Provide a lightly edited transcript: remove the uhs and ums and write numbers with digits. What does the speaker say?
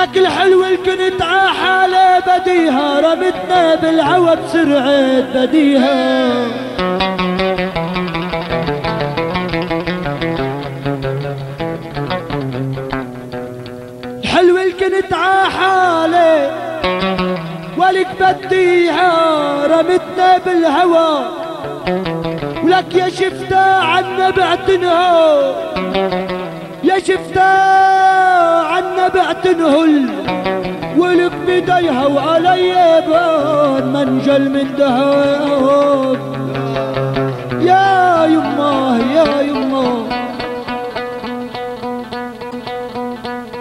لك الحلو الكنت عحالة بديها رمتنا بالعوا بسرعة بديها. الحلو الكنت عحالة ولك بديها رمتنا بالهوى، ولك يا شفتا عنا بعتنها، يا شفتا عنا بعتنهل، ولك بديها وعلي بان منجل من دهب. يا